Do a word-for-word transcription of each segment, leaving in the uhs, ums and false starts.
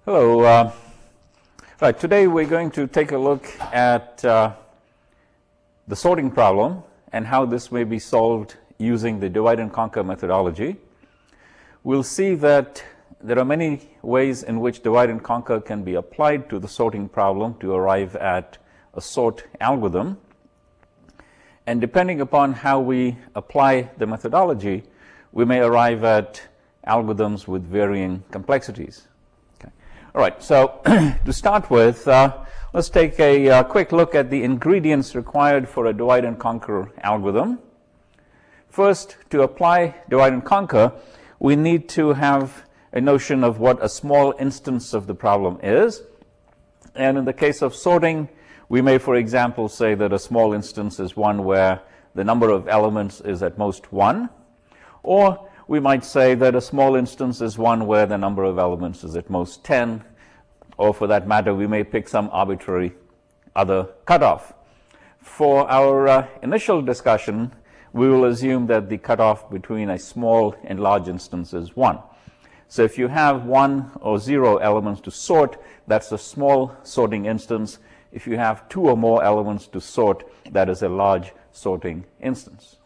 Hello. Uh, right, today we're going to take a look at uh, the sorting problem and how this may be solved using the divide and conquer methodology. We'll see that there are many ways in which divide and conquer can be applied to the sorting problem to arrive at a sort algorithm. And depending upon how we apply the methodology, we may arrive at algorithms with varying complexities. All right, so to start with, uh, let's take a uh, quick look at the ingredients required for a divide and conquer algorithm. First, to apply divide and conquer, we need to have a notion of what a small instance of the problem is. And in the case of sorting, we may, for example, say that a small instance is one where the number of elements is at most one. Or we might say that a small instance is one where the number of elements is at most ten, or for that matter, we may pick some arbitrary other cutoff. For our uh, initial discussion, we will assume that the cutoff between a small and large instance is one. So if you have one or zero elements to sort, that's a small sorting instance. If you have two or more elements to sort, that is a large sorting instance.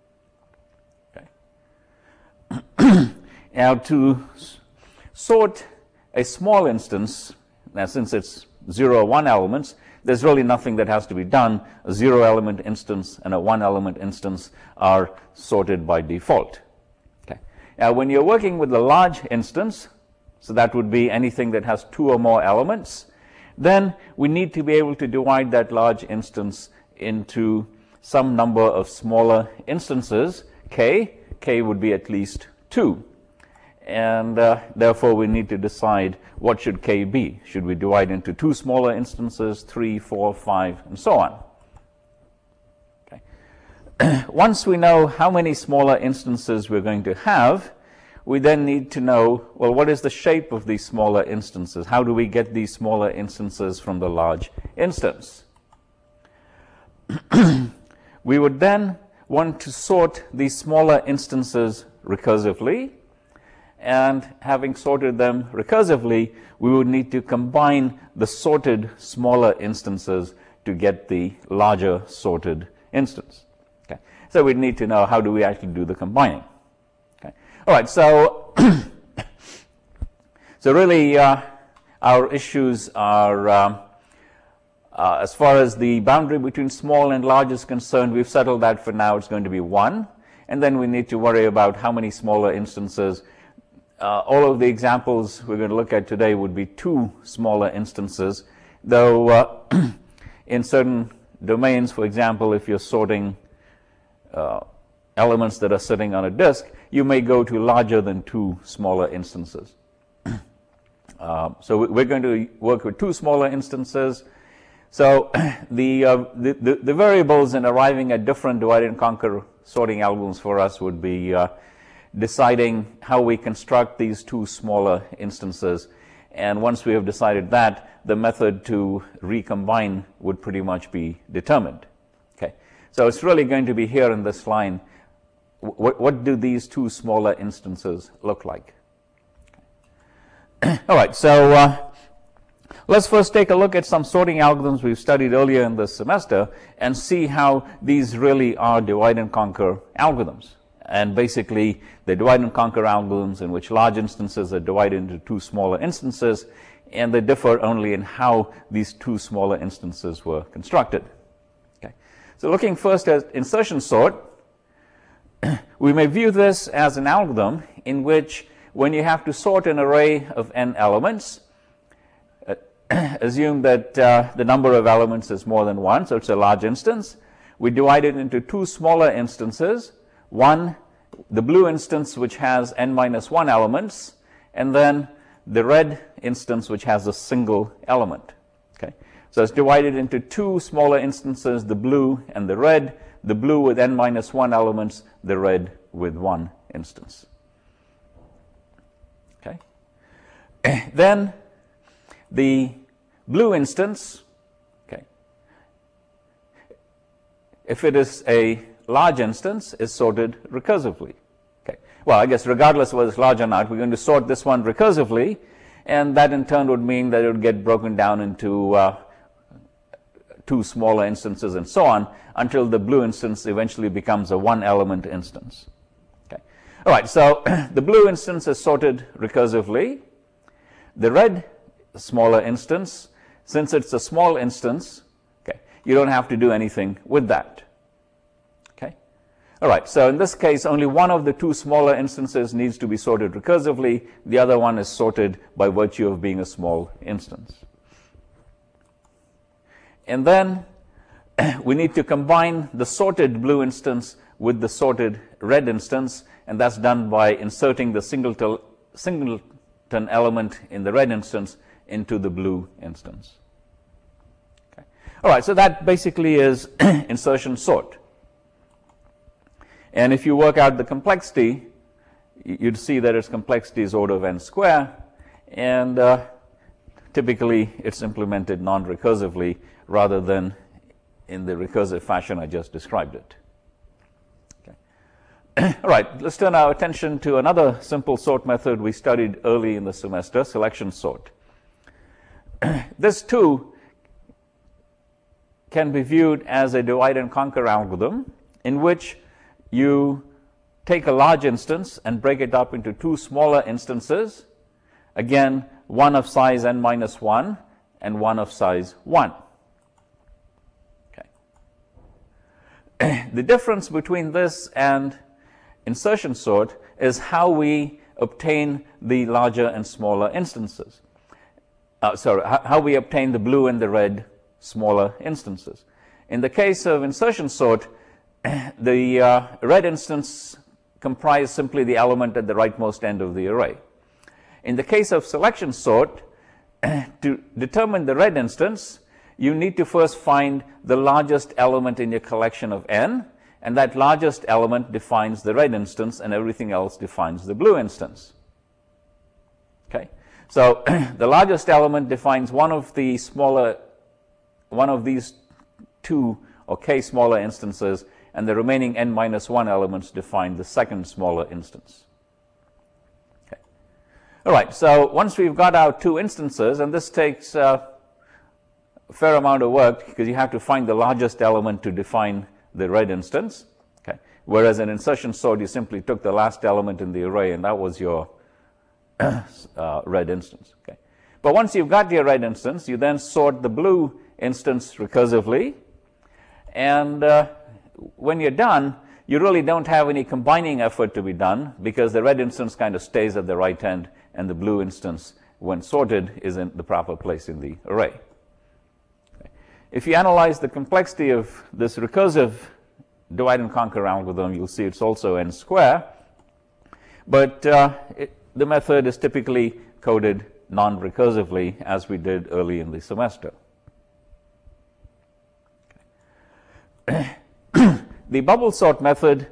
Now, to sort a small instance, now since it's zero or one elements, there's really nothing that has to be done. A zero element instance and a one element instance are sorted by default. Okay. Now, when you're working with a large instance, so that would be anything that has two or more elements, then we need to be able to divide that large instance into some number of smaller instances, k. K would be at least two. And uh, therefore, we need to decide what should k be. Should we divide into two smaller instances, three, four, five, and so on? Okay. Once we know how many smaller instances we're going to have, we then need to know, well, what is the shape of these smaller instances? How do we get these smaller instances from the large instance? We would then want to sort these smaller instances recursively, and having sorted them recursively, we would need to combine the sorted smaller instances to get the larger sorted instance. Okay. So we'd need to know, how do we actually do the combining? Okay. All right, so so really uh, our issues are um, Uh, as far as the boundary between small and large is concerned, we've settled that for now it's going to be one. And then we need to worry about how many smaller instances. Uh, all of the examples we're going to look at today would be two smaller instances, though uh, in certain domains, for example, if you're sorting uh, elements that are sitting on a disk, you may go to larger than two smaller instances. uh, so we're going to work with two smaller instances. So the, uh, the, the, the variables in arriving at different divide and conquer sorting algorithms for us would be uh, deciding how we construct these two smaller instances. And once we have decided that, the method to recombine would pretty much be determined. Okay. So it's really going to be here in this line, what, what do these two smaller instances look like? Okay. All right, so uh, let's first take a look at some sorting algorithms we've studied earlier in this semester and see how these really are divide and conquer algorithms. And basically, they're divide and conquer algorithms in which large instances are divided into two smaller instances, and they differ only in how these two smaller instances were constructed. Okay. So looking first at insertion sort, we may view this as an algorithm in which when you have to sort an array of n elements, assume that uh, the number of elements is more than one, so it's a large instance. We divide it into two smaller instances, one, the blue instance, which has n minus one elements, and then the red instance, which has a single element. Okay. So it's divided into two smaller instances, the blue and the red, the blue with n minus one elements, the red with one instance. Okay. Then the blue instance, okay, if it is a large instance, is sorted recursively. Okay. Well, I guess regardless of whether it's large or not, we're going to sort this one recursively, and that in turn would mean that it would get broken down into uh, two smaller instances and so on until the blue instance eventually becomes a one element instance. Okay. All right, so the blue instance is sorted recursively. The red smaller instance, since it's a small instance, okay, you don't have to do anything with that. Okay. All right, so in this case, only one of the two smaller instances needs to be sorted recursively. The other one is sorted by virtue of being a small instance. And then we need to combine the sorted blue instance with the sorted red instance, and that's done by inserting the singleton, singleton element in the red instance into the blue instance. Okay. All right, so that basically is insertion sort. And if you work out the complexity, you'd see that its complexity is order of n square, and uh, typically it's implemented non-recursively rather than in the recursive fashion I just described it. Okay. All right, let's turn our attention to another simple sort method we studied early in the semester, selection sort. This too can be viewed as a divide and conquer algorithm in which you take a large instance and break it up into two smaller instances, again one of size n minus one and one of size one. Okay. The difference between this and insertion sort is how we obtain the larger and smaller instances. Uh, sorry, how we obtain the blue and the red smaller instances. In the case of insertion sort, the uh, red instance comprises simply the element at the rightmost end of the array. In the case of selection sort, to determine the red instance, you need to first find the largest element in your collection of n, and that largest element defines the red instance, and everything else defines the blue instance. Okay, so the largest element defines one of the smaller, one of these two or k smaller instances, and the remaining n minus one elements define the second smaller instance. Okay. All right, so once we've got our two instances, and this takes uh, a fair amount of work because you have to find the largest element to define the red instance. Okay. Whereas in insertion sort, you simply took the last element in the array, and that was your uh, red instance. Okay. But once you've got your red instance, you then sort the blue instance recursively, and uh, when you're done, you really don't have any combining effort to be done because the red instance kind of stays at the right end, and the blue instance, when sorted, is in the proper place in the array. Okay. If you analyze the complexity of this recursive divide and conquer algorithm, you'll see it's also n square, but uh, it, the method is typically coded non-recursively, as we did early in the semester. Okay. The bubble sort method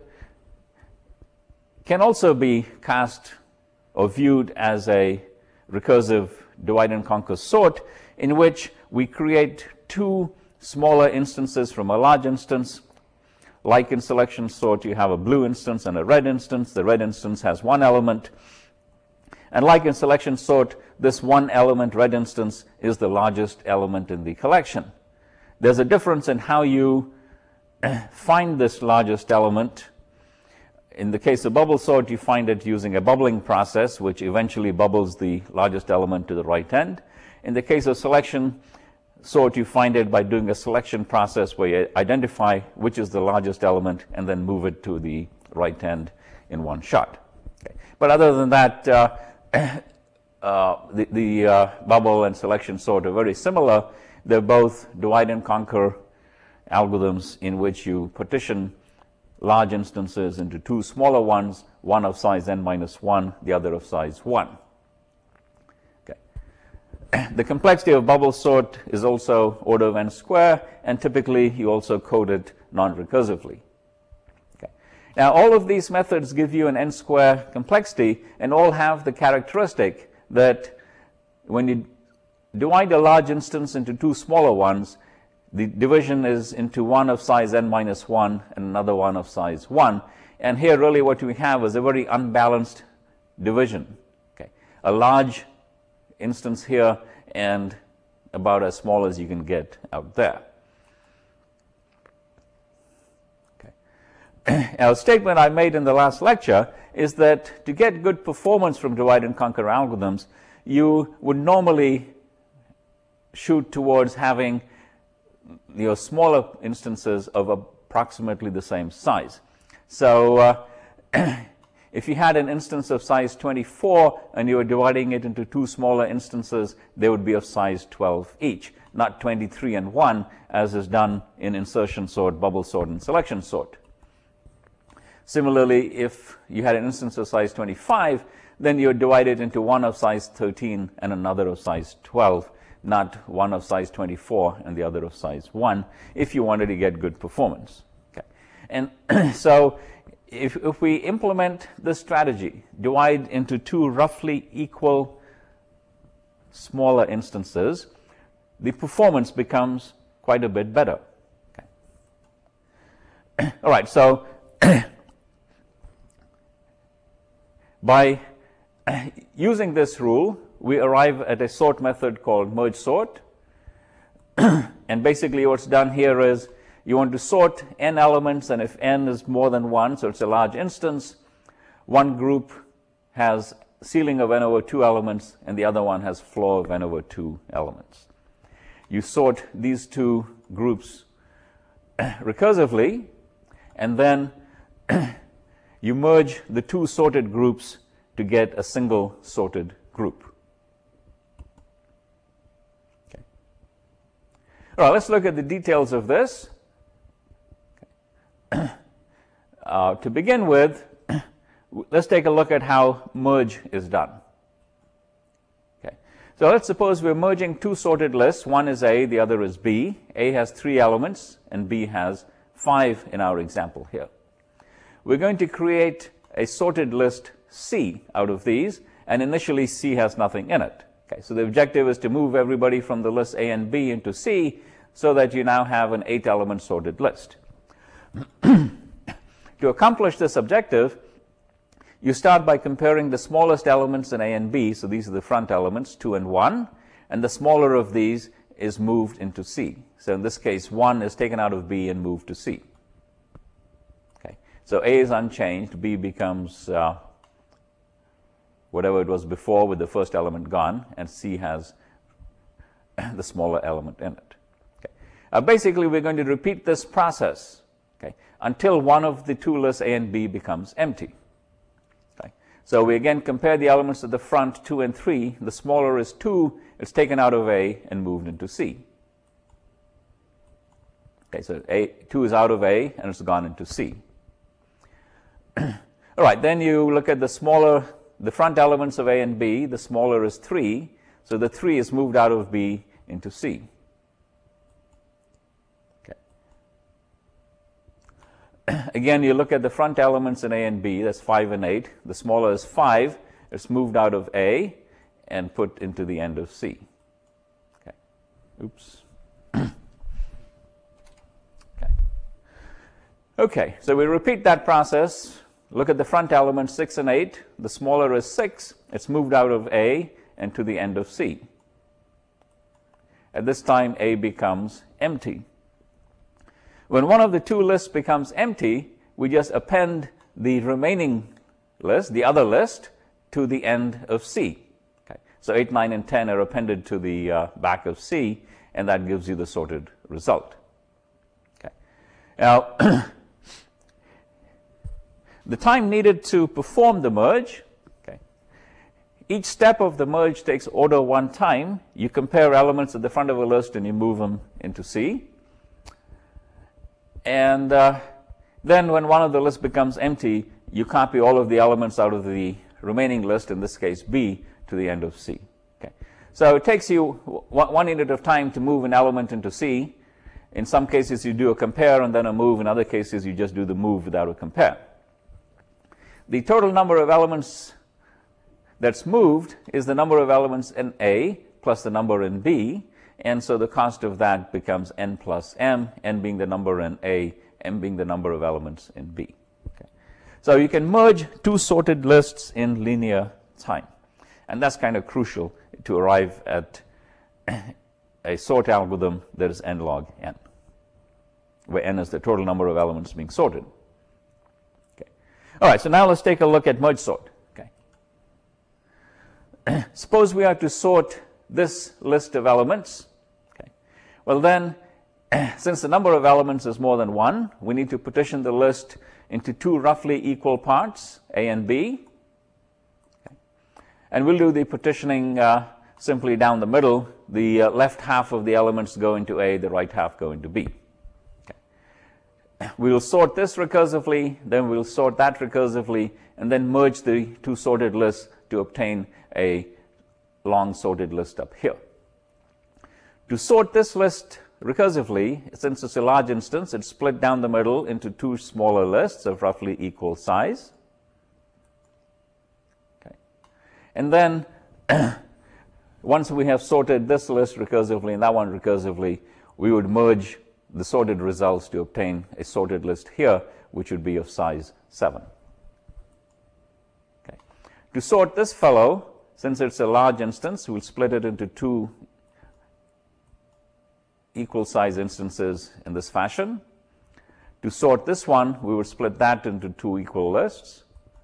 can also be cast or viewed as a recursive divide and conquer sort, in which we create two smaller instances from a large instance. Like in selection sort, you have a blue instance and a red instance. The red instance has one element. And like in selection sort, this one element red instance is the largest element in the collection. There's a difference in how you find this largest element. In the case of bubble sort, you find it using a bubbling process, which eventually bubbles the largest element to the right end. In the case of selection sort, you find it by doing a selection process where you identify which is the largest element and then move it to the right end in one shot. Okay. But other than that, uh, uh, the, the uh, bubble and selection sort are very similar. They're both divide and conquer algorithms in which you partition large instances into two smaller ones, one of size n minus one, the other of size one. Okay. The complexity of bubble sort is also order of n square, and typically you also code it non-recursively. Okay. Now, all of these methods give you an n square complexity, and all have the characteristic that when you divide a large instance into two smaller ones, the division is into one of size n minus one and another one of size one. And here really what we have is a very unbalanced division. Okay. A large instance here and about as small as you can get out there. Okay. Now, a statement I made in the last lecture is that to get good performance from divide and conquer algorithms, you would normally shoot towards having your smaller instances of approximately the same size. So uh, if you had an instance of size twenty-four and you were dividing it into two smaller instances, they would be of size twelve each, not twenty-three and one as is done in insertion sort, bubble sort, and selection sort. Similarly, if you had an instance of size twenty-five, then you would divide it into one of size thirteen and another of size twelve, not one of size twenty-four and the other of size one, if you wanted to get good performance. Okay. And so if, if we implement this strategy, divide into two roughly equal smaller instances, the performance becomes quite a bit better. Okay. All right, so by using this rule, we arrive at a sort method called merge sort. And basically what's done here is you want to sort n elements, and if n is more than one, so it's a large instance, one group has ceiling of n over two elements and the other one has floor of n over two elements. You sort these two groups recursively, and then you merge the two sorted groups to get a single sorted group. Okay. All right, let's look at the details of this. Okay. Uh, to begin with, let's take a look at how merge is done. Okay. So let's suppose we're merging two sorted lists. One is A, the other is B. A has three elements and B has five in our example here. We're going to create a sorted list C out of these, and initially C has nothing in it. Okay, so the objective is to move everybody from the list A and B into C so that you now have an eight element sorted list. To accomplish this objective, you start by comparing the smallest elements in A and B, so these are the front elements, two and one, and the smaller of these is moved into C. So in this case, one is taken out of B and moved to C. Okay, so A is unchanged, B becomes uh, whatever it was before with the first element gone, and C has the smaller element in it. Okay. Uh, basically, we're going to repeat this process, okay, until one of the two lists A and B becomes empty. Okay. So we again compare the elements at the front, two and three. The smaller is two, it's taken out of A and moved into C. Okay, so A, two is out of A and it's gone into C. All right, then you look at the smaller, the front elements of A and B. The smaller is three, so the three is moved out of B into C. Okay. Again, you look at the front elements in A and B, that's five and eight. The smaller is five, it's moved out of A and put into the end of C. Okay. Oops. Okay. Okay, so we repeat that process. Look at the front elements, six and eight. The smaller is six. It's moved out of A and to the end of C. At this time, A becomes empty. When one of the two lists becomes empty, we just append the remaining list, the other list, to the end of C. Okay. So eight, nine, and ten are appended to the uh, back of C, and that gives you the sorted result. Okay. Now, the time needed to perform the merge, okay, each step of the merge takes order one time. You compare elements at the front of a list and you move them into C. And uh, then when one of the lists becomes empty, you copy all of the elements out of the remaining list, in this case B, to the end of C. Okay. So it takes you one unit of time to move an element into C. In some cases you do a compare and then a move. In other cases you just do the move without a compare. The total number of elements that's moved is the number of elements in A plus the number in B, and so the cost of that becomes n plus m, n being the number in A, m being the number of elements in B. Okay. So you can merge two sorted lists in linear time. And that's kind of crucial to arrive at a sort algorithm that is n log n, where n is the total number of elements being sorted. Okay. All right, so now let's take a look at merge sort. Okay. Suppose we are to sort this list of elements. Okay. Well then, since the number of elements is more than one, we need to partition the list into two roughly equal parts, A and B. Okay. And we'll do the partitioning uh, simply down the middle. The uh, left half of the elements go into A, the right half go into B. Okay. We'll sort this recursively, then we'll sort that recursively, and then merge the two sorted lists to obtain a long sorted list up here. To sort this list recursively, since it's a large instance, it's split down the middle into two smaller lists of roughly equal size. Okay. And then once we have sorted this list recursively and that one recursively, we would merge the sorted results to obtain a sorted list here, which would be of size seven. Okay. To sort this fellow, since it's a large instance, we'll split it into two equal size instances in this fashion. To sort this one, we would split that into two equal lists.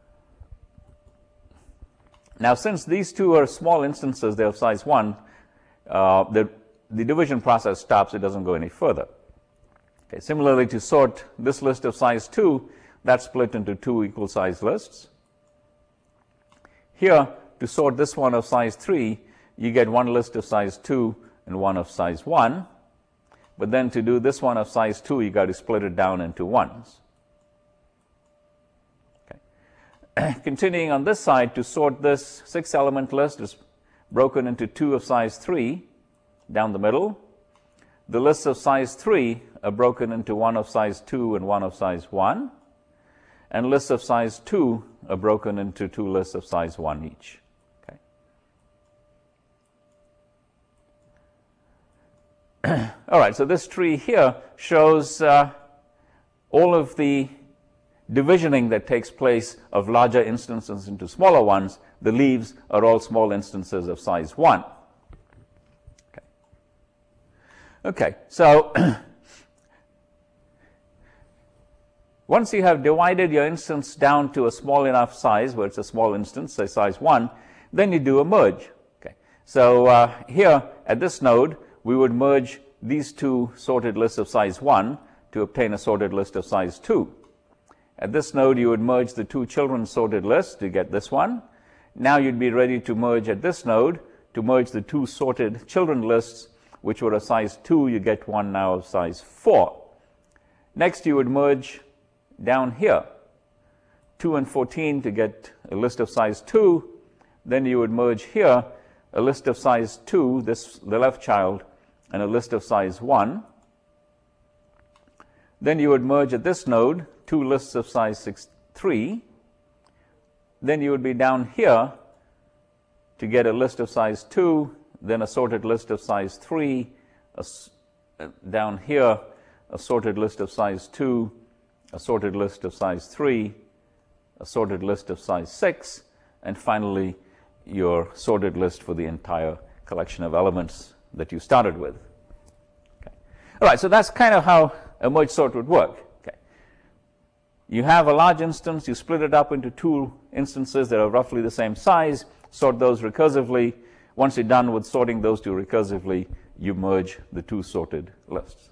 Now, since these two are small instances, they're of size one, uh, the, the division process stops, it doesn't go any further. Okay. Similarly, to sort this list of size two, that's split into two equal size lists. Here, to sort this one of size three, you get one list of size two and one of size one. But then to do this one of size two, you got to split it down into ones. Okay. Continuing on this side, to sort this six element list is broken into two of size three down the middle. The lists of size three are broken into one of size two and one of size one. And lists of size two are broken into two lists of size one each. All right, so this tree here shows uh, all of the divisioning that takes place of larger instances into smaller ones. The leaves are all small instances of size one. Okay, okay so once you have divided your instance down to a small enough size, where it's a small instance, say size one, then you do a merge. Okay, so uh, here at this node, we would merge these two sorted lists of size one to obtain a sorted list of size two. At this node, you would merge the two children's sorted lists to get this one. Now you'd be ready to merge at this node to merge the two sorted children lists, which were of size two. You get one now of size four. Next, you would merge down here, two and fourteen, to get a list of size two. Then you would merge here a list of size two, this the left child, and a list of size one. Then you would merge at this node two lists of size six, three. Then you would be down here to get a list of size two, then a sorted list of size three, a, down here a sorted list of size two, a sorted list of size three, a sorted list of size six, and finally your sorted list for the entire collection of elements that you started with. Okay. All right, so that's kind of how a merge sort would work. Okay. You have a large instance, you split it up into two instances that are roughly the same size, sort those recursively. Once you're done with sorting those two recursively, you merge the two sorted lists.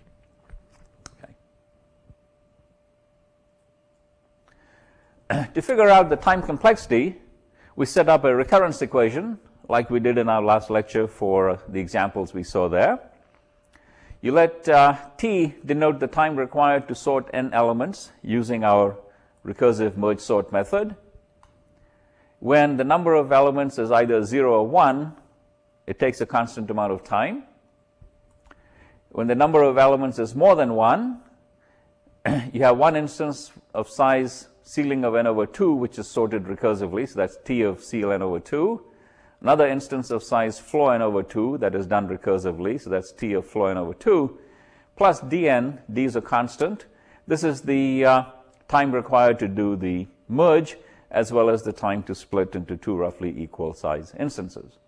Okay. To figure out the time complexity, we set up a recurrence equation like we did in our last lecture for the examples we saw there. You let uh, t denote the time required to sort n elements using our recursive merge sort method. When the number of elements is either zero or one, it takes a constant amount of time. When the number of elements is more than one, you have one instance of size ceiling of n over two, which is sorted recursively, so that's t of ceil n over two. Another instance of size floor n over two that is done recursively, so that's t of floor n over two, plus dn. D is a constant. This is the uh, time required to do the merge, as well as the time to split into two roughly equal size instances.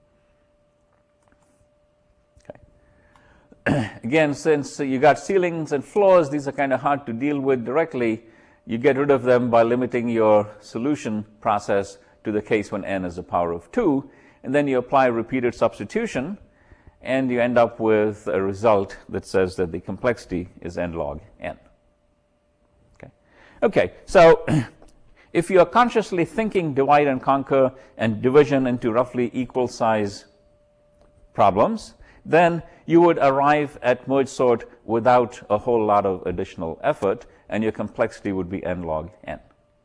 Okay. Again, since you got ceilings and floors, these are kind of hard to deal with directly. You get rid of them by limiting your solution process to the case when n is the power of two, and then you apply repeated substitution, and you end up with a result that says that the complexity is n log n. Okay, okay. So if you are consciously thinking divide and conquer and division into roughly equal size problems, then you would arrive at merge sort without a whole lot of additional effort, and your complexity would be n log n.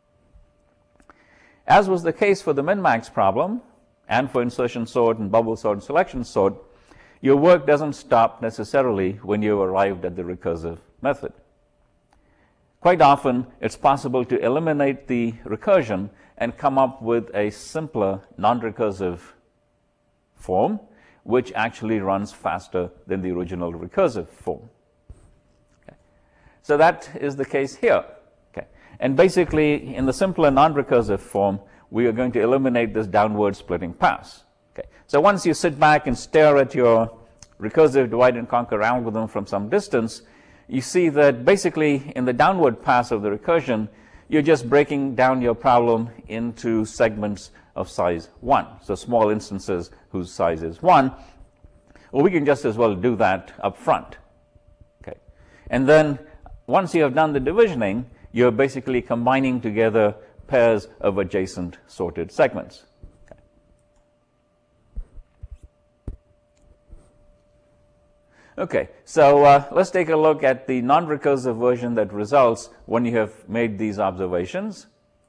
As was the case for the min-max problem, and for insertion sort and bubble sort and selection sort, your work doesn't stop necessarily when you've arrived at the recursive method. Quite often, it's possible to eliminate the recursion and come up with a simpler non-recursive form, which actually runs faster than the original recursive form. Okay. So that is the case here. Okay. And basically, in the simpler non-recursive form, we are going to eliminate this downward splitting pass. Okay. So once you sit back and stare at your recursive divide and conquer algorithm from some distance, you see that basically in the downward pass of the recursion, you're just breaking down your problem into segments of size one, so small instances whose size is one. Well, we can just as well do that up front. Okay. And then once you have done the divisioning, you're basically combining together pairs of adjacent sorted segments. Okay. Okay, so uh, let's take a look at the non-recursive version that results when you have made these observations.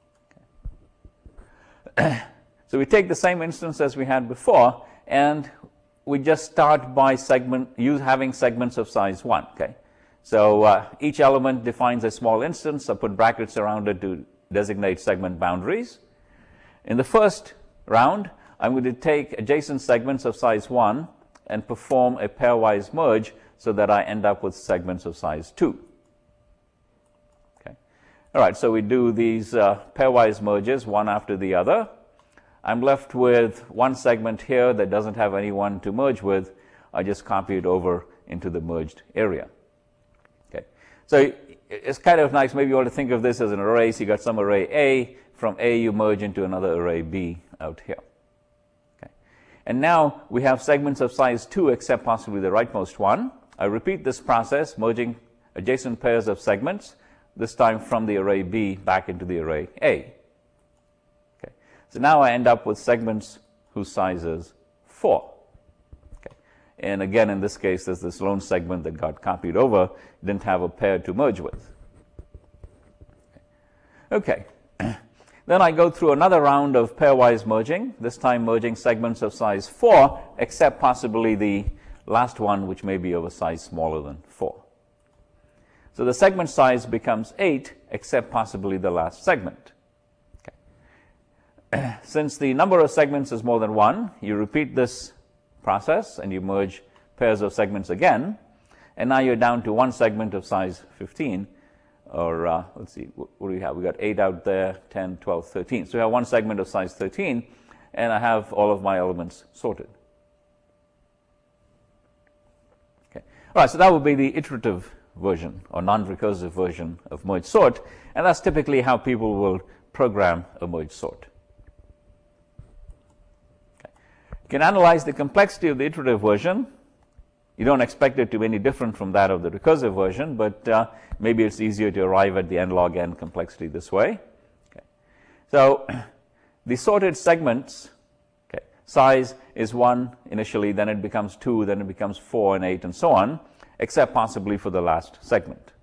Okay. So we take the same instance as we had before, and we just start by segment, use having segments of size one. Okay, so uh, each element defines a small instance. I put brackets around it to designate segment boundaries. In the first round, I'm going to take adjacent segments of size one and perform a pairwise merge so that I end up with segments of size two. Okay, all right. So we do these uh, pairwise merges one after the other. I'm left with one segment here that doesn't have anyone to merge with. I just copy it over into the merged area. Okay, so it's kind of nice. Maybe you want to think of this as an array. So you got some array A. From A, you merge into another array B out here. Okay, and now we have segments of size two, except possibly the rightmost one. I repeat this process, merging adjacent pairs of segments, this time from the array B back into the array A. So now I end up with segments whose size is four. Okay. And again, in this case, there's this lone segment that got copied over, didn't have a pair to merge with. Okay. Then I go through another round of pairwise merging, this time merging segments of size four, except possibly the last one, which may be of a size smaller than four. So the segment size becomes eight, except possibly the last segment. Since the number of segments is more than one, you repeat this process and you merge pairs of segments again, and now you're down to one segment of size fifteen, or uh, let's see, what, what do we have? We got eight out there, ten, twelve, thirteen. So we have one segment of size thirteen, and I have all of my elements sorted. Okay. All right, so that would be the iterative version or non-recursive version of merge sort, and that's typically how people will program a merge sort. You can analyze the complexity of the iterative version. You don't expect it to be any different from that of the recursive version, but uh, maybe it's easier to arrive at the n log n complexity this way. Okay. So the sorted segments, okay, size is one initially, then it becomes two, then it becomes four and eight and so on, except possibly for the last segment.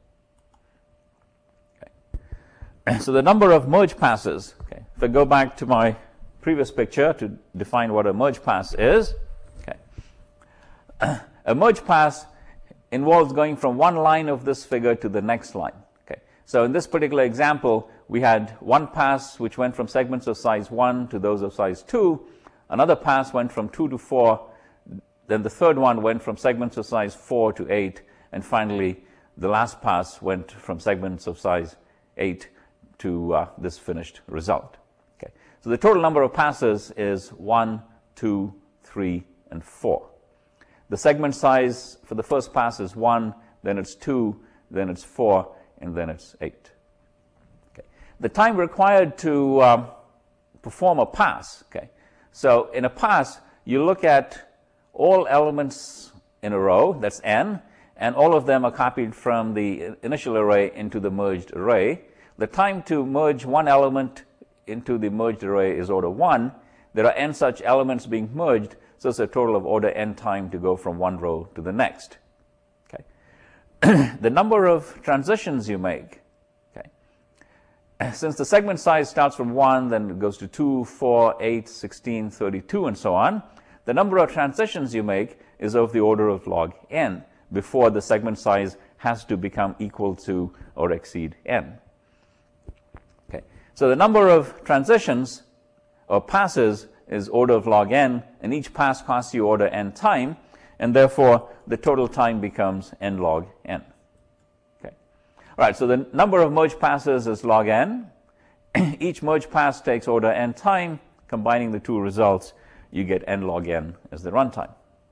Okay. So the number of merge passes, okay, if I go back to my previous picture to define what a merge pass is. Okay. A merge pass involves going from one line of this figure to the next line. Okay. So in this particular example, we had one pass which went from segments of size one to those of size two. Another pass went from two to four. Then the third one went from segments of size four to eight. And finally, the last pass went from segments of size eight to uh, this finished result. Okay. So the total number of passes is one, two, three, and four. The segment size for the first pass is one, then it's two, then it's four, and then it's eight. Okay. The time required to um, perform a pass. Okay. So in a pass, you look at all elements in a row, that's n, and all of them are copied from the initial array into the merged array. The time to merge one element into the merged array is order one. There are n such elements being merged, so it's a total of order n time to go from one row to the next. Okay. The number of transitions you make, okay. Since the segment size starts from one, then it goes to two, four, eight, sixteen, thirty-two, and so on, the number of transitions you make is of the order of log n before the segment size has to become equal to or exceed n. Okay. So the number of transitions or passes is order of log n, and each pass costs you order n time, and therefore the total time becomes n log n. Okay. All right, so the number of merge passes is log n. Each merge pass takes order n time. Combining the two results, you get n log n as the runtime.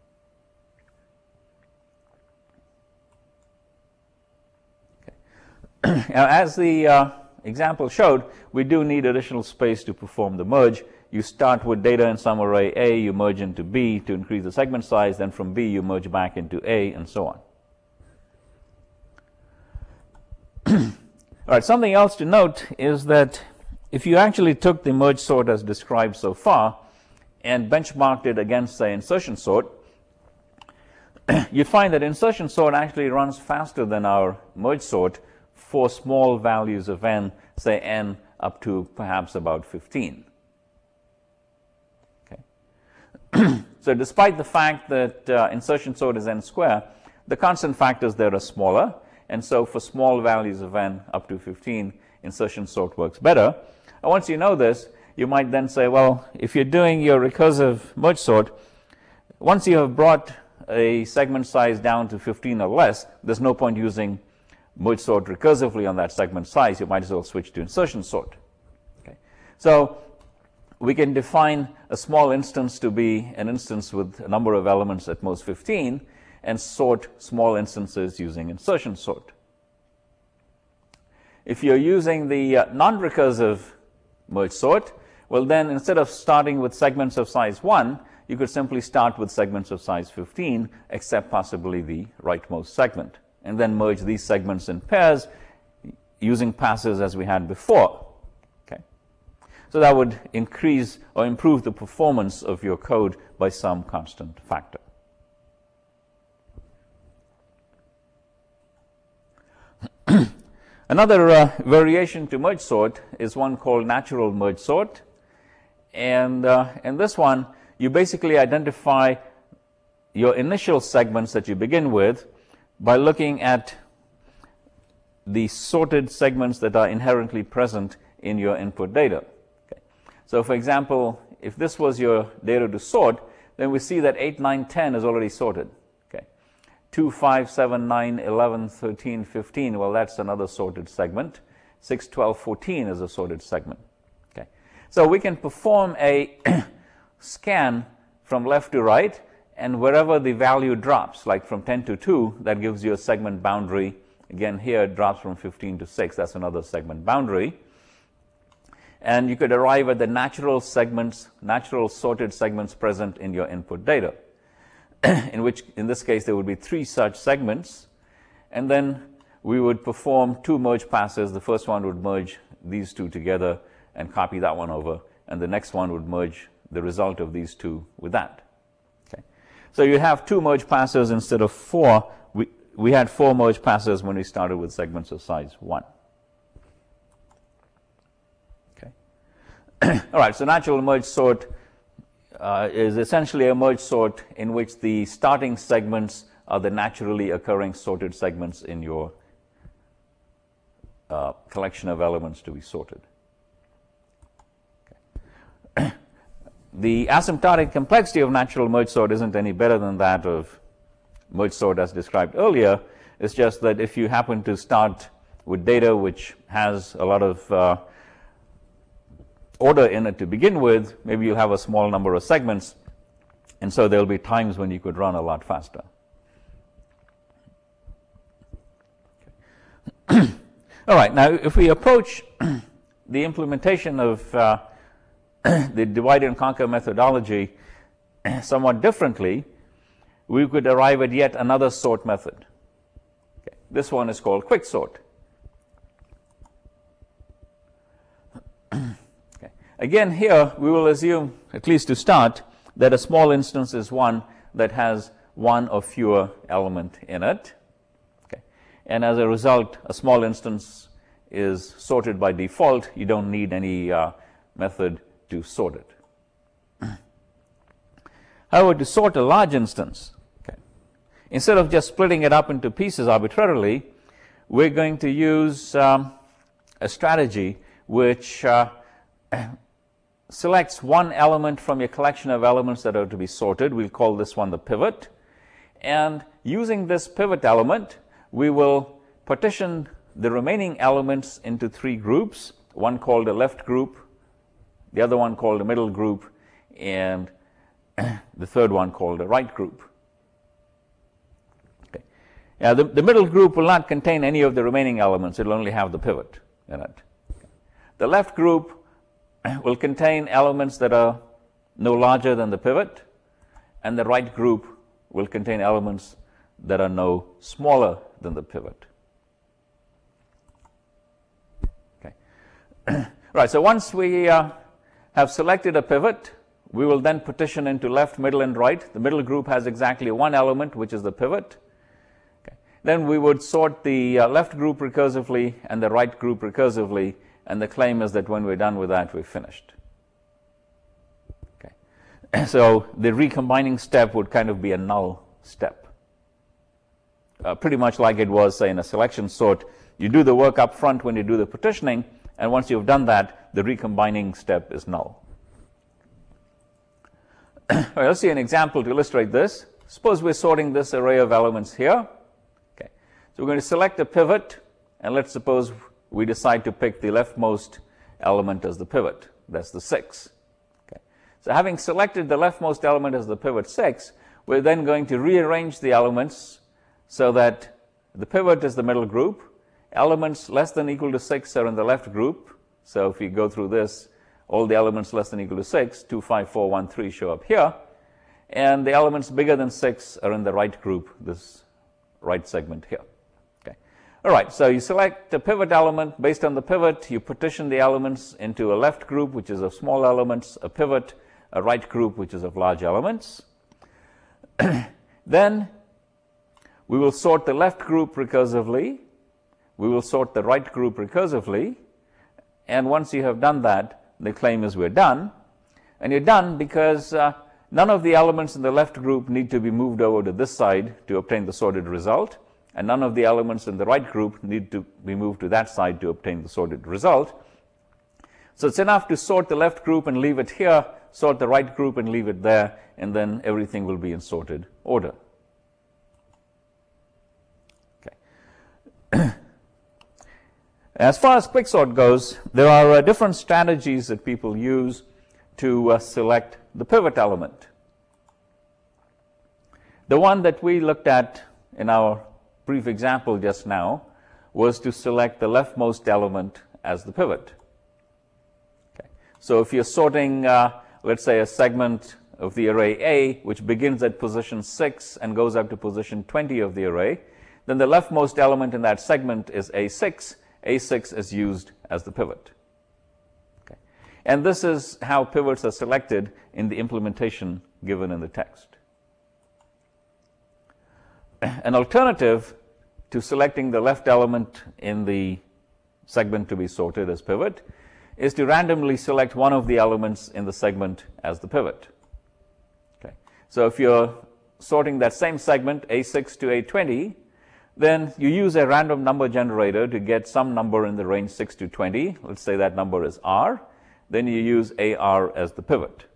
Okay. Now, as the uh, example showed, we do need additional space to perform the merge. You start with data in some array A, you merge into B to increase the segment size, then from B you merge back into A, and so on. All right, something else to note is that if you actually took the merge sort as described so far and benchmarked it against, say, insertion sort, you'd find that insertion sort actually runs faster than our merge sort for small values of n, say n up to perhaps about fifteen. So despite the fact that uh, insertion sort is n square, the constant factors there are smaller, and so for small values of n up to fifteen, insertion sort works better. And once you know this, you might then say, well, if you're doing your recursive merge sort, once you have brought a segment size down to fifteen or less, there's no point using merge sort recursively on that segment size. You might as well switch to insertion sort. Okay. So we can define a small instance to be an instance with a number of elements at most fifteen, and sort small instances using insertion sort. If you're using the uh, non-recursive merge sort, well then instead of starting with segments of size one, you could simply start with segments of size fifteen, except possibly the rightmost segment, and then merge these segments in pairs using passes as we had before. So that would increase or improve the performance of your code by some constant factor. Another uh, variation to merge sort is one called natural merge sort. And uh, in this one, you basically identify your initial segments that you begin with by looking at the sorted segments that are inherently present in your input data. So for example, if this was your data to sort, then we see that eight, nine, ten is already sorted. Okay. two, five, seven, nine, eleven, thirteen, fifteen, well, that's another sorted segment. six, twelve, fourteen is a sorted segment. Okay. So we can perform a scan from left to right, and wherever the value drops, like from ten to two, that gives you a segment boundary. Again, here it drops from fifteen to six, that's another segment boundary. And you could arrive at the natural segments, natural sorted segments present in your input data, in which, in this case, there would be three such segments. And then we would perform two merge passes. The first one would merge these two together and copy that one over, and the next one would merge the result of these two with that. Okay. So you have two merge passes instead of four. We, we had four merge passes when we started with segments of size one. All right, so natural merge sort uh, is essentially a merge sort in which the starting segments are the naturally occurring sorted segments in your uh, collection of elements to be sorted. Okay. The asymptotic complexity of natural merge sort isn't any better than that of merge sort as described earlier. It's just that if you happen to start with data which has a lot of uh, order in it to begin with, maybe you'll have a small number of segments, and so there'll be times when you could run a lot faster. All right, now if we approach the implementation of uh, the divide and conquer methodology somewhat differently, we could arrive at yet another sort method. Okay. This one is called quicksort. Okay. Again, here we will assume, at least to start, that a small instance is one that has one or fewer element in it. Okay. And as a result, a small instance is sorted by default. You don't need any uh, method to sort it. However, to sort a large instance, okay, instead of just splitting it up into pieces arbitrarily, we're going to use um, a strategy which uh, selects one element from a collection of elements that are to be sorted. We'll call this one the pivot. And using this pivot element, we will partition the remaining elements into three groups, one called a left group, the other one called a middle group, and the third one called a right group. Okay. Now, the, the middle group will not contain any of the remaining elements. It will only have the pivot in it. The left group will contain elements that are no larger than the pivot, and the right group will contain elements that are no smaller than the pivot. Okay. Right, so once we uh, have selected a pivot, we will then partition into left, middle, and right. The middle group has exactly one element, which is the pivot. Okay. Then we would sort the uh, left group recursively and the right group recursively, and the claim is that when we're done with that, we've finished. Okay. So the recombining step would kind of be a null step. Uh, pretty much like it was, say, in a selection sort. You do the work up front when you do the partitioning, and once you've done that, the recombining step is null. All right, let's see an example to illustrate this. Suppose we're sorting this array of elements here. Okay. So we're going to select a pivot, and let's suppose we decide to pick the leftmost element as the pivot. That's the six. Okay. So having selected the leftmost element as the pivot six, we're then going to rearrange the elements so that the pivot is the middle group. Elements less than equal to six are in the left group. So if we go through this, all the elements less than equal to six, two, five, four, one, three show up here. And the elements bigger than six are in the right group, this right segment here. Okay. All right, so you select the pivot element. Based on the pivot, you partition the elements into a left group, which is of small elements, a pivot, a right group, which is of large elements. Then we will sort the left group recursively. We will sort the right group recursively. And once you have done that, the claim is we're done. And you're done because uh, none of the elements in the left group need to be moved over to this side to obtain the sorted result. And none of the elements in the right group need to be moved to that side to obtain the sorted result. So it's enough to sort the left group and leave it here, sort the right group and leave it there, and then everything will be in sorted order. Okay. As far as quicksort goes, there are uh, different strategies that people use to uh, select the pivot element. The one that we looked at in our brief example just now was to select the leftmost element as the pivot. Okay. So if you're sorting, uh, let's say, a segment of the array A, which begins at position six and goes up to position twenty of the array, then the leftmost element in that segment is A six. A six is used as the pivot. Okay. And this is how pivots are selected in the implementation given in the text. An alternative to selecting the left element in the segment to be sorted as pivot is to randomly select one of the elements in the segment as the pivot. Okay. So if you're sorting that same segment, A six to A twenty, then you use a random number generator to get some number in the range six to twenty. Let's say that number is R. Then you use A R as the pivot.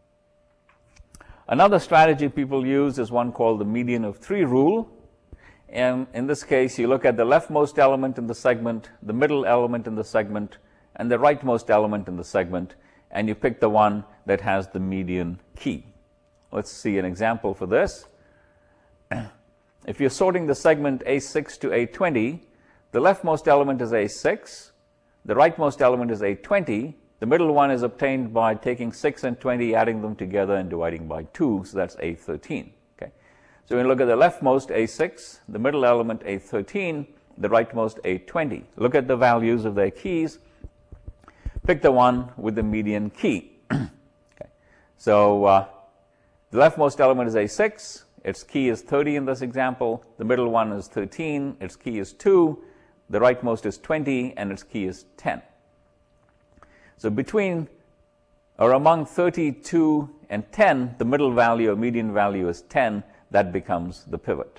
Another strategy people use is one called the median of three rule. And in this case, you look at the leftmost element in the segment, the middle element in the segment, and the rightmost element in the segment, and you pick the one that has the median key. Let's see an example for this. If you're sorting the segment A six to A twenty, the leftmost element is A six, the rightmost element is A twenty, the middle one is obtained by taking six and twenty, adding them together and dividing by two, so that's A thirteen. Okay. So when you look at the leftmost A six, the middle element A thirteen, the rightmost A twenty. Look at the values of their keys, pick the one with the median key. Okay. So uh, the leftmost element is A six, its key is thirty in this example, the middle one is thirteen, its key is two, the rightmost is twenty, and its key is ten. So between or among thirty-two and ten, the middle value or median value is ten, that becomes the pivot.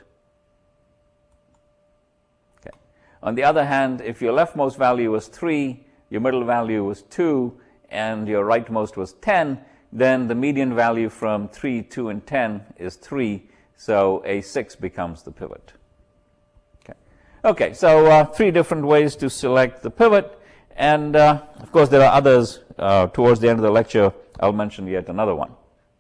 Okay. On the other hand, if your leftmost value was three, your middle value was two, and your rightmost was ten, then the median value from three, two, and ten is three, so A six becomes the pivot. Okay, okay so uh, three different ways to select the pivot, and uh, of course there are others. Uh, towards the end of the lecture, I'll mention yet another one.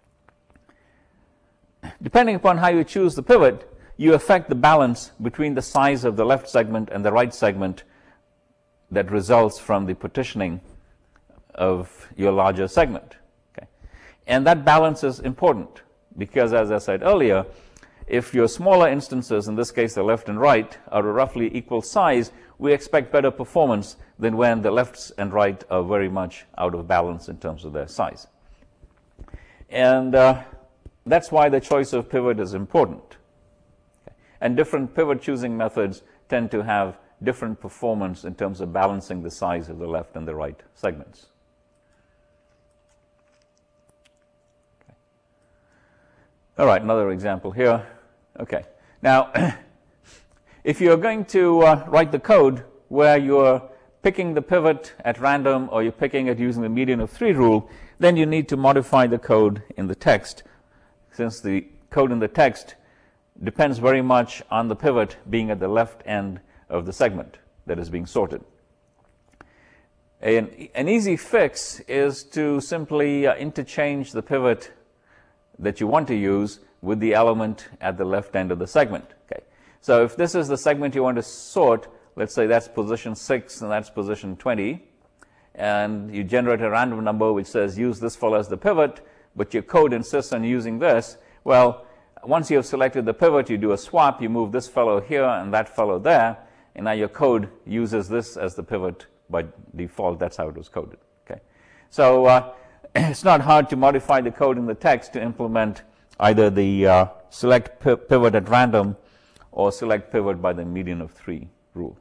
Depending upon how you choose the pivot, you affect the balance between the size of the left segment and the right segment that results from the partitioning of your larger segment. Okay. And that balance is important because, as I said earlier, if your smaller instances, in this case the left and right, are a roughly equal size, we expect better performance than when the left and right are very much out of balance in terms of their size. And uh, that's why the choice of pivot is important. Okay. And different pivot choosing methods tend to have different performance in terms of balancing the size of the left and the right segments. Okay. All right, another example here. Okay. Now, if you're going to uh, write the code where you're picking the pivot at random or you're picking it using the median of three rule, then you need to modify the code in the text, since the code in the text depends very much on the pivot being at the left end of the segment that is being sorted. An, an easy fix is to simply uh, interchange the pivot that you want to use with the element at the left end of the segment. Okay. So if this is the segment you want to sort, let's say that's position six and that's position twenty, and you generate a random number which says use this fellow as the pivot, but your code insists on using this. Well, once you have selected the pivot, you do a swap, you move this fellow here and that fellow there, and now your code uses this as the pivot by default. That's how it was coded. Okay. So uh, it's not hard to modify the code in the text to implement either the uh, select pivot at random or select pivot by the median of three rule.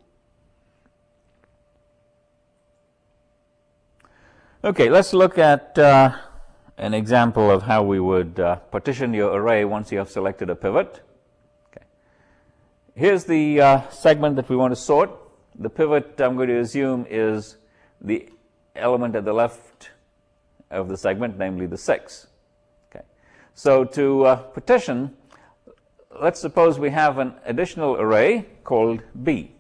Okay, let's look at uh, an example of how we would uh, partition your array once you have selected a pivot. Okay. Here's the uh, segment that we want to sort. The pivot, I'm going to assume, is the element at the left of the segment, namely the six. Okay. So to uh, partition, let's suppose we have an additional array called B.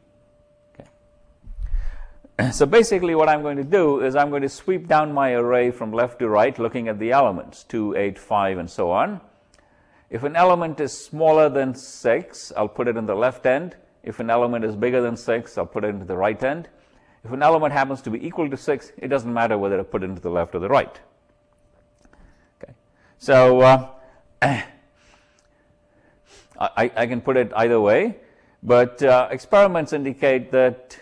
So basically what I'm going to do is I'm going to sweep down my array from left to right, looking at the elements, two, eight, five, and so on. If an element is smaller than six, I'll put it in the left end. If an element is bigger than six, I'll put it into the right end. If an element happens to be equal to six, it doesn't matter whether I put it into the left or the right. Okay. So uh, I, I can put it either way, but uh, experiments indicate that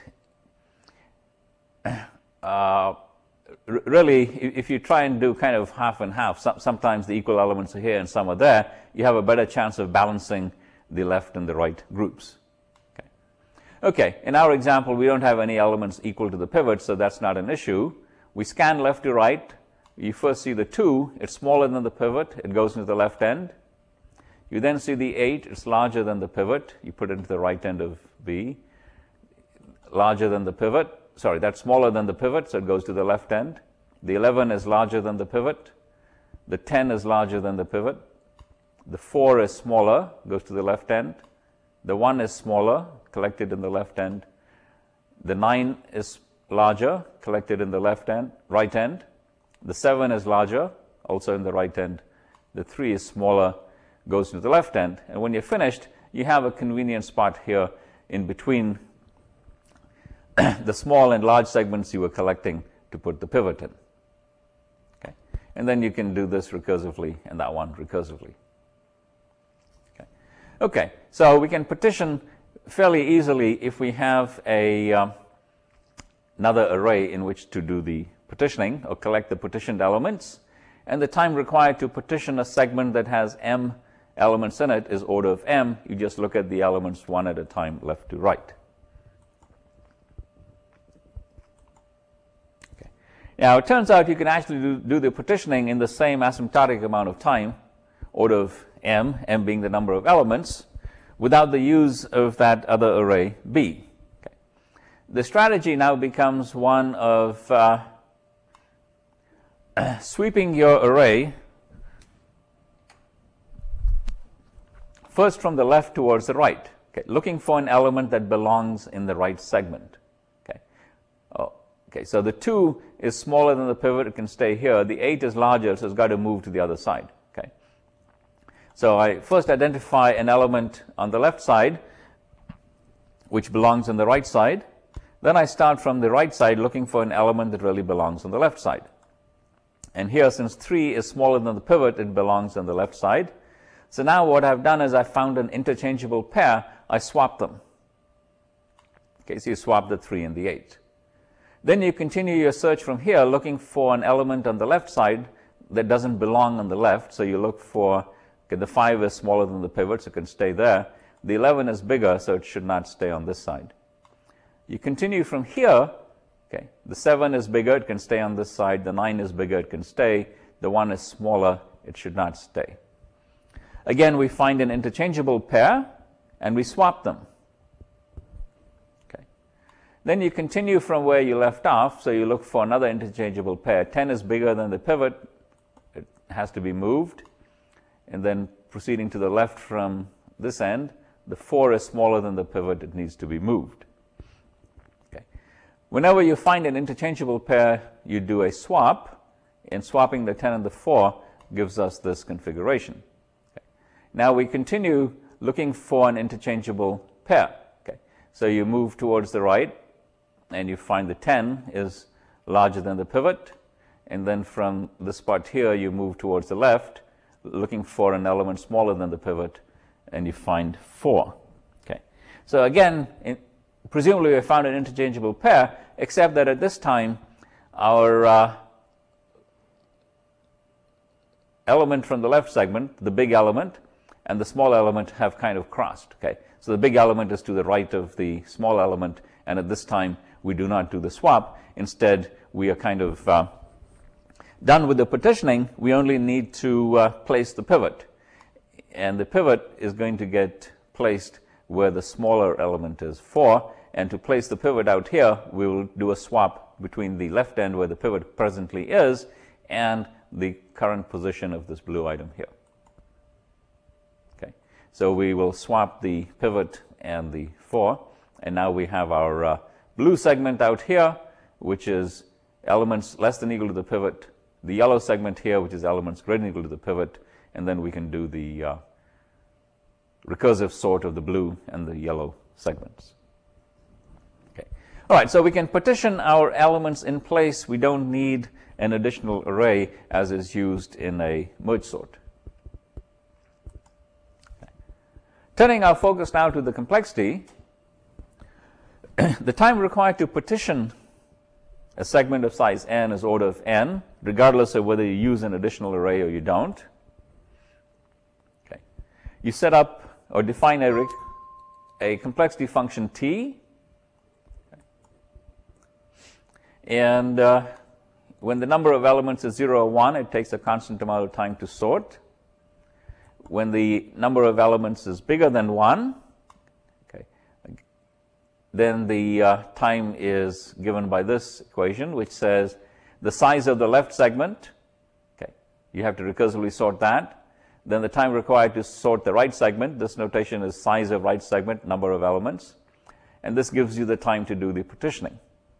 Uh, really, if you try and do kind of half and half, some, sometimes the equal elements are here and some are there, you have a better chance of balancing the left and the right groups. Okay. Okay, in our example, we don't have any elements equal to the pivot, so that's not an issue. We scan left to right. You first see the two, it's smaller than the pivot, it goes into the left end. You then see the eight, it's larger than the pivot, you put it into the right end of B. Larger than the pivot. Sorry, that's smaller than the pivot, so it goes to the left end. The eleven is larger than the pivot. The ten is larger than the pivot. The four is smaller, goes to the left end. The one is smaller, collected in the left end. The nine is larger, collected in the left end, right end. The seven is larger, also in the right end. The three is smaller, goes to the left end. And when you're finished, you have a convenient spot here in between the small and large segments you were collecting to put the pivot in. Okay. And then you can do this recursively and that one recursively. Okay, okay. So we can partition fairly easily if we have a um, another array in which to do the partitioning or collect the partitioned elements, and the time required to partition a segment that has m elements in it is order of m. You just look at the elements one at a time, left to right. Okay. Now it turns out you can actually do, do the partitioning in the same asymptotic amount of time, order of m, m being the number of elements, without the use of that other array b. Okay. The strategy now becomes one of uh, sweeping your array first from the left towards the right, okay, looking for an element that belongs in the right segment. Okay. Oh, okay, so the two is smaller than the pivot, it can stay here. The eight is larger, so it's got to move to the other side. Okay. So I first identify an element on the left side which belongs on the right side. Then I start from the right side looking for an element that really belongs on the left side. And here, since three is smaller than the pivot, it belongs on the left side. So now what I've done is I found an interchangeable pair. I swap them. Okay, so you swap the three and the eight. Then you continue your search from here, looking for an element on the left side that doesn't belong on the left. So you look for, okay, the five is smaller than the pivot, so it can stay there. The eleven is bigger, so it should not stay on this side. You continue from here. Okay, the seven is bigger, it can stay on this side. The nine is bigger, it can stay. The one is smaller, it should not stay. Again, we find an interchangeable pair and we swap them. Okay. Then you continue from where you left off, so you look for another interchangeable pair. ten is bigger than the pivot, it has to be moved. And then proceeding to the left from this end, the four is smaller than the pivot, it needs to be moved. Whenever you find an interchangeable pair, you do a swap, and swapping the ten and the four gives us this configuration. Okay. Now we continue looking for an interchangeable pair. Okay. So you move towards the right, and you find the ten is larger than the pivot, and then from this spot here, you move towards the left, looking for an element smaller than the pivot, and you find four. Okay. So again, in, presumably we found an interchangeable pair, except that at this time our uh, element from the left segment, the big element, and the small element have kind of crossed. Okay, so the big element is to the right of the small element, and at this time we do not do the swap. Instead, we are kind of uh, done with the partitioning. We only need to uh, place the pivot, and the pivot is going to get placed where the smaller element is, four, and to place the pivot out here, we will do a swap between the left end where the pivot presently is and the current position of this blue item here. Okay, so we will swap the pivot and the four, and now we have our uh, blue segment out here, which is elements less than equal to the pivot, the yellow segment here, which is elements greater than equal to the pivot, and then we can do the uh, recursive sort of the blue and the yellow segments. Okay. All right, so we can partition our elements in place. We don't need an additional array as is used in a merge sort. Okay. Turning our focus now to the complexity, the time required to partition a segment of size n is order of n, regardless of whether you use an additional array or you don't. Okay. You set up or define a, a complexity function t, and uh, when the number of elements is zero or one, it takes a constant amount of time to sort. When the number of elements is bigger than one, okay, then the uh, time is given by this equation, which says the size of the left segment, okay, you have to recursively sort that, then the time required to sort the right segment, this notation is size of right segment, number of elements, and this gives you the time to do the partitioning.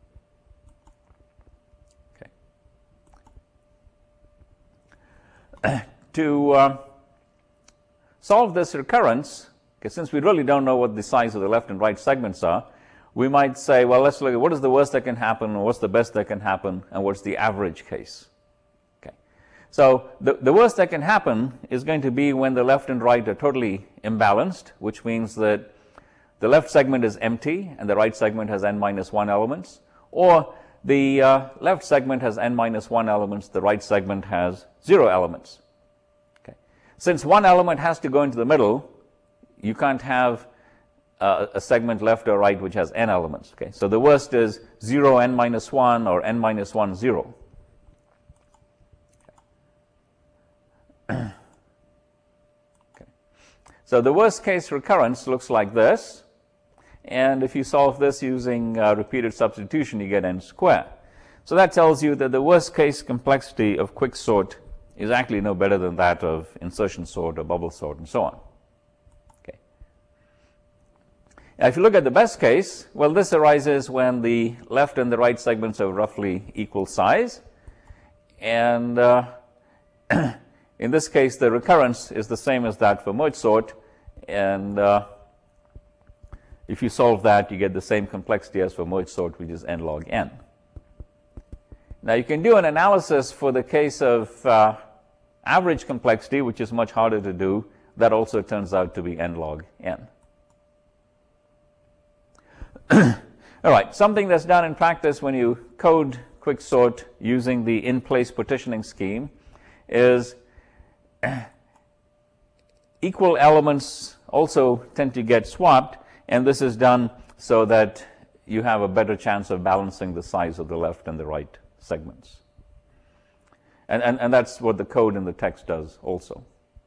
Okay. To uh, solve this recurrence, okay, since we really don't know what the size of the left and right segments are, we might say, well, let's look at what is the worst that can happen, what's the best that can happen, and what's the average case. Okay. So the, the worst that can happen is going to be when the left and right are totally imbalanced, which means that the left segment is empty and the right segment has n minus one elements, or the uh, left segment has n minus one elements, the right segment has zero elements. Okay. Since one element has to go into the middle, you can't have uh, a segment left or right which has n elements. Okay. So the worst is zero n minus one or n minus one, zero. Okay. So the worst case recurrence looks like this. And if you solve this using uh, repeated substitution, you get n squared. So that tells you that the worst case complexity of quicksort is actually no better than that of insertion sort or bubble sort and so on. Okay. Now, if you look at the best case, well, this arises when the left and the right segments are roughly equal size. And uh, in this case, the recurrence is the same as that for merge sort. And uh, if you solve that, you get the same complexity as for merge sort, which is n log n. Now, you can do an analysis for the case of uh, average complexity, which is much harder to do. That also turns out to be n log n. All right, something that's done in practice when you code quicksort using the in-place partitioning scheme is equal elements also tend to get swapped. And this is done so that you have a better chance of balancing the size of the left and the right segments. And, and, and that's what the code in the text does also.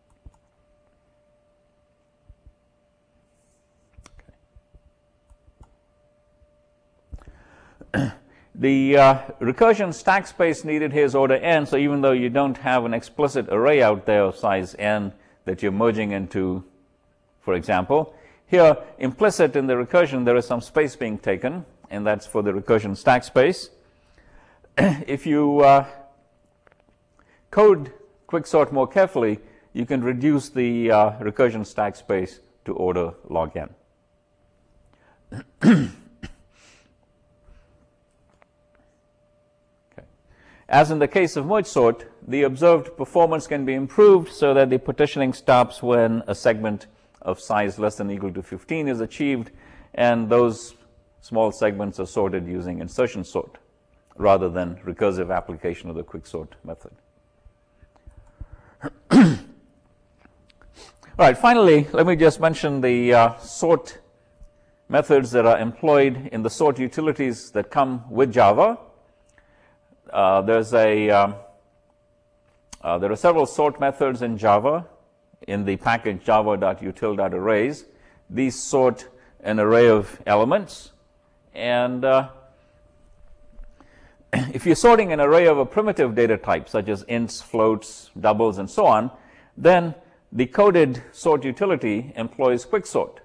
Okay. The uh, recursion stack space needed here is order n, so even though you don't have an explicit array out there of size n that you're merging into, for example, here, implicit in the recursion, there is some space being taken, and that's for the recursion stack space. If you uh, code quicksort more carefully, you can reduce the uh, recursion stack space to order log n. Okay. As in the case of merge sort, the observed performance can be improved so that the partitioning stops when a segment of size less than or equal to fifteen is achieved, and those small segments are sorted using insertion sort rather than recursive application of the quicksort method. All right, finally, let me just mention the uh, sort methods that are employed in the sort utilities that come with Java. Uh, there's a um, uh, there are several sort methods in Java. In the package java.util.arrays, these sort an array of elements, and uh, if you're sorting an array of a primitive data type such as ints, floats, doubles, and so on, then the coded sort utility employs quicksort.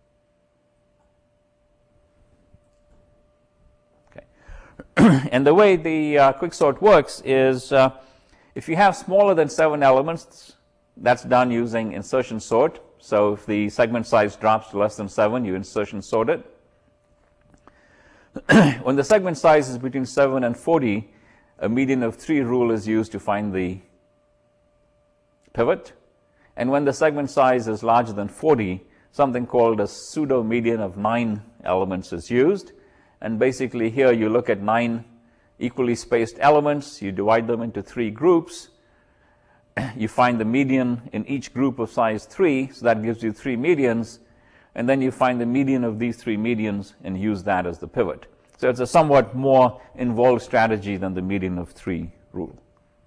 Okay. And the way the uh, quicksort works is uh, if you have smaller than seven elements, that's done using insertion sort. So if the segment size drops to less than seven, you insertion sort it. When the segment size is between seven and forty, a median of three rule is used to find the pivot. And when the segment size is larger than forty, something called a pseudo median of nine elements is used. And basically here you look at nine equally spaced elements, you divide them into three groups. You find the median in each group of size three, so that gives you three medians, and then you find the median of these three medians and use that as the pivot. So it's a somewhat more involved strategy than the median of three rule.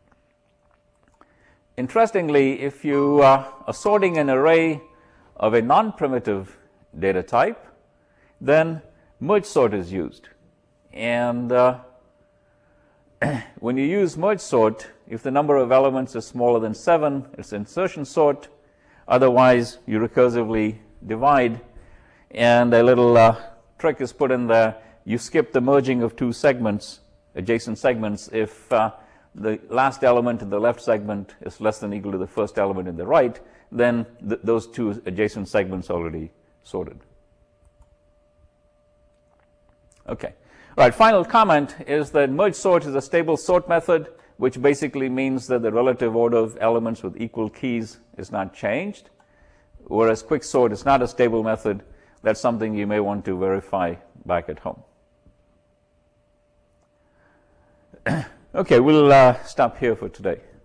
Interestingly, if you uh, are sorting an array of a non-primitive data type, then merge sort is used. And uh, when you use merge sort, if the number of elements is smaller than seven, it's insertion sort. Otherwise, you recursively divide, and a little uh, trick is put in there. You skip the merging of two segments, adjacent segments, if uh, the last element in the left segment is less than or equal to the first element in the right, then th those two adjacent segments are already sorted. Okay. All right, final comment is that merge sort is a stable sort method, which basically means that the relative order of elements with equal keys is not changed, whereas quick sort is not a stable method. That's something you may want to verify back at home. Okay, we'll uh, stop here for today.